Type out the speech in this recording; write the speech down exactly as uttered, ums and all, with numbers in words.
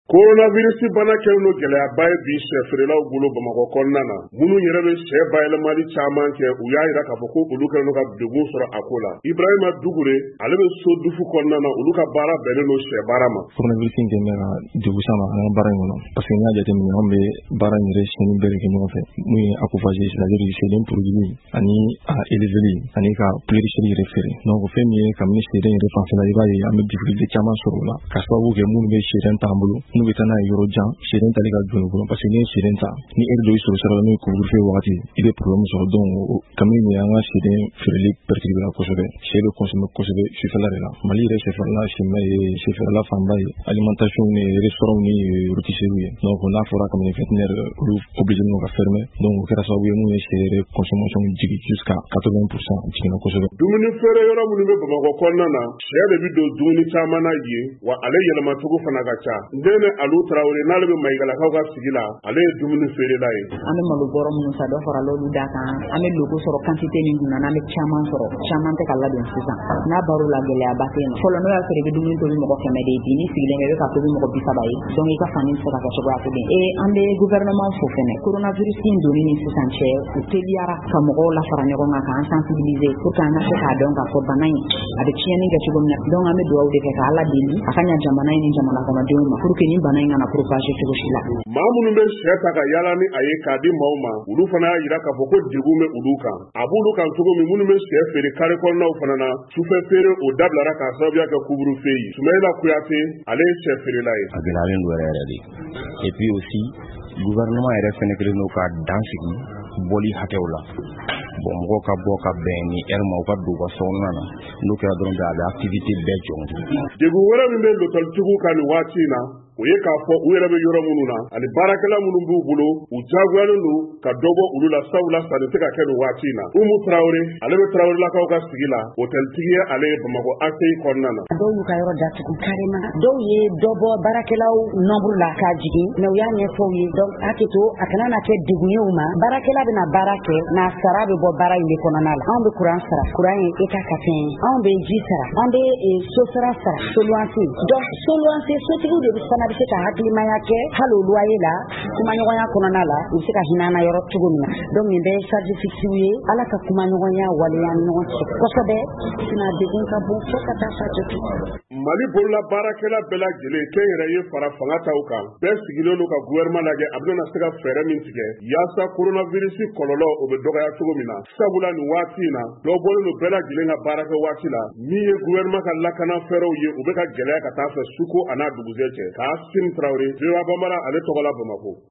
coronavirus bana kɛlen don gɛlɛyaba ye bi sɛfeerelaw bolo Bamakɔ kɔnɔna na. Minnu yɛrɛ bɛ sɛ bayɛlɛmali caman kɛ, u y'a jira k'a fɔ ko olu kɛlen don ka degun sɔrɔ a ko la. Ibrahima Dugure, ale bɛ so dufu kɔnɔna na, olu ka baara bɛnnen don sɛ baara ma. Coronavirus in kɛlen bɛ ka degun s'an ma an ka baara in kɔnɔ, parce que n'i y'a jateminɛ anw bɛ baara in yɛrɛ siyɛnni bɛɛ de kɛ ɲɔgɔn fɛ, mun ye accouchage c'est-à-dire sɛden produit ani a éleveli ani ka pulvériseri yɛrɛ feere. Donc fɛn min ye kabini sɛden yɛrɛ fanfɛla i b'a ye an bɛ difficulté caman sɔrɔ o la, ka sababu kɛ minnu bɛ sɛden t'an bolo, n'u bɛ taa n'a ye yɔrɔ jan, sɛden tali ka jɔn u bolo, parce que n'i ye sɛden ta ni heure dɔ i sɔrɔ sira la n'o ye couvre-feu wagati i bɛ problème sɔrɔ. Donc kabini nin an ka sɛden feereli perturbé la kosɛbɛ, sɛ bɛ consommer kosɛbɛ sufɛla de la. Mali yɛrɛ sɛfɛrɛla sɛmɛ ye sɛfɛrɛla fanba ye alimentation ni restaurant ni rôtisserie ye. Donc n'a fɔra kabini vétérinaire olu obligé non ka fermer, donc o kɛra sababu ye mun ye sɛ yɛrɛ consommation jigi jusqu'à quatre-vingts pour cent jiginna kosɛbɛ. Dumuni feere yɔrɔ minnu bɛ Bamakɔ kɔnɔna na, sɛ de bi don dumuni caman na yen, wa ale yɛlɛmacogo fana ka ca. Ndene Alu Traoré n'ale bɛ Mayigalakaw ka sigi la, ale ye dumuni feerela ye. An bɛ malo bɔrɔ minnu san dɔ fara l'olu da kan, an bɛ logo sɔrɔ quantité min kunna n'an bɛ caman sɔrɔ, caman tɛ ka ladon sisan. N'a baro la gɛlɛyaba tɛ yen. Fɔlɔ n'o y'a sɔrɔ i bɛ dumuni tobi mɔgɔ kɛmɛ de ye, bi n'i sigilen bɛ i bɛ ka tobi mɔgɔ bi saba ye, donc i ka fani tɛ se ka kɛ cogoya kelen. Et an bɛ gouvernement fo fɛnɛ, coronavirus in donni ni sisan cɛ, u teliyara ka mɔgɔw la fara ɲɔgɔn kan k'an sensibiliser pour que an ka se k'a dɔn k'a fɔ bana in a bɛ tiɲɛni kɛ cogo min na. Donc an bɛ dugawu de kɛ ka Ala deli a ka ɲa jamana in ni jamana kɔnɔdenw ma pour que nin bana in kana propager cogo si la. Maa minnu bɛ sɛ ta ka yaala ni a ye k'a di maaw ma, olu fana y'a jira k'a fɔ ko degun bɛ olu kan. A b'olu kan cogo min minnu bɛ sɛ feere kare kɔnɔnaw fana na, sufɛ feere o dabilara k'a sababuya kɛ couvre-feu ye. Sumayila Kuyate, ale ye sɛ feerela ye. A gɛlɛyalen don yɛrɛ yɛrɛ de. Et puis aussi gouvernement yɛrɛ fɛnɛ kɛlen don ka dan sigi bɔli hakɛw la. Bon mɔgɔw ka bɔ ka bɛn ni heure ma u ka don u ka so kɔnɔna na, n'o kɛra dɔrɔn a bɛ activité bɛɛ jɔ. Degun wɛrɛ min bɛ lɔtɔritigiw kan nin waati in na, o ye k'a fɔ u yɛrɛ bɛ yɔrɔ minnu na ani baarakɛla minnu b'u bolo, u diyagoyalen don ka dɔ bɔ olu la, sabula sanni tɛ ka kɛ nin waati in na. Umu Traoré, ale bɛ Traorélakaw ka sigi la, hôteltigi ye ale ye Bamakɔ A C I kɔnɔna na. Dɔw y'u ka yɔrɔ datugu carrément, dɔw ye dɔ bɔ baarakɛlaw nombre la k'a jigin, mais u y'a ɲɛfɔ u ye, donc hakɛto a kana na kɛ degun ye u ma. Baarakɛla bɛna baara kɛ, n'a sara bɛ bɔ baara in de kɔnɔna la. Anw bɛ courant sara, courant ye État ka fɛn ye. Anw bɛ ji sara, an bɛ so sara sara, so luwanse. Donc so luwanse sotigiw de fana bɛ se ka hakilimaya kɛ hali o loyer la, kumaɲɔgɔnya kɔnɔna la, u bɛ se ka hinɛ an na yɔrɔ cogo min na. Donc nin bɛɛ ye charge fixe ye, Ala ka kumaɲɔgɔnya waleya ni ɲɔgɔn cɛ kosɛbɛ, sinon degun ka bon fo ka taa f'a jɔtu. Mali bolola baarakɛla bɛɛ lajɛlen kɛnyɛrɛye fara fanga taw kan, bɛɛ sigilen don ka gouvernement lajɛ a bɛna se ka fɛɛrɛ min tigɛ yaasa coronavirus kɔlɔlɔ o bɛ dɔgɔya cogo min na. Sabula nin waati in na, dɔ bɔlen don bɛɛ lajɛlen ka baarakɛ waati la, min ye gouvernement ka lakana fɛɛrɛw ye u bɛ ka gɛlɛya ka taa fɛ suko a n'a dugusɛ cɛ. Kaasim Traoré, V O A Banbara ale tɔgɔ la Bamakɔ.